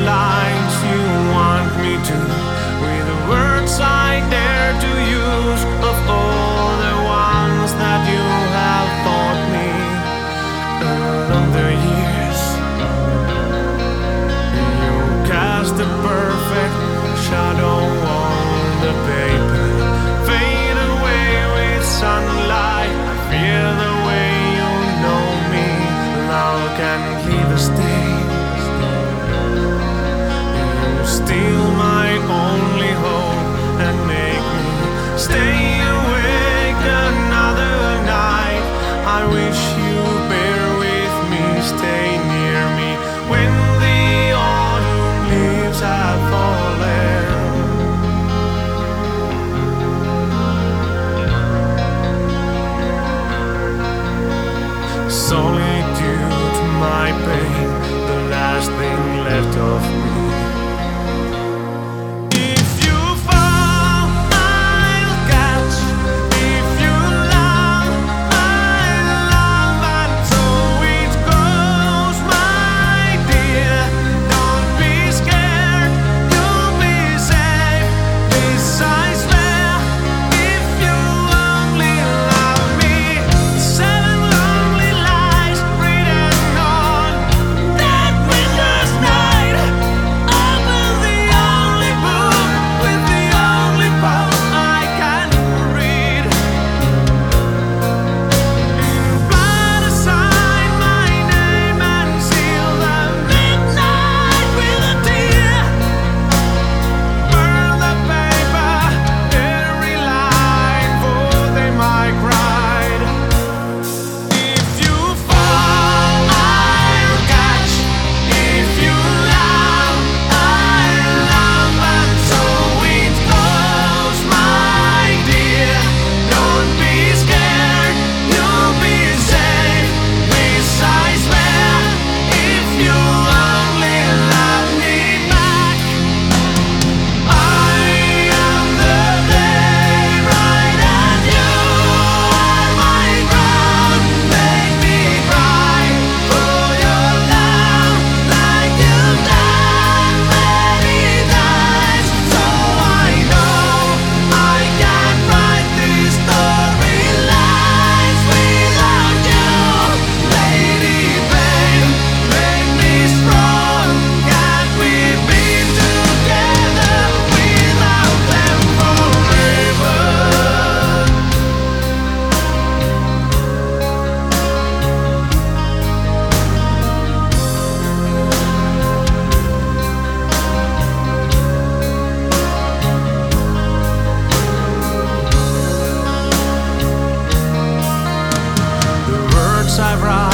lines you want me to, with the words I dare to use, of all the ones that you have taught me along the years. You cast a perfect shadow on the paper, fade away with sunlight. I feel the way you know me, love can leave a stain. You steal my only hope and make me stay awake another night. I wish you bear with me, stay near me when the autumn leaves have fallen. Solitude to my pain, the last thing left of me. If you fall, I'll catch. If you love, I'll love. And so it goes, my dear. Don't be scared, you'll be safe. This I swear, if you only love me. 7 lonely lies written on that winter's night. Open the only book with the only poem I can read. In blood I sign my name and seal the midnight with a tear. Burn the paper, every line, for they might cried. If you fall, I'll catch. If you love, I'll love. And so it goes, my dear. Don't be scared, you'll be safe. This I swear, if you only love me back. I am the playwright and you are my ground. Make me cry for your love like you've done many times. So I know I can't write these storylines without you. Lady Pain, make me strong. Can't we be together without them forever? The words I write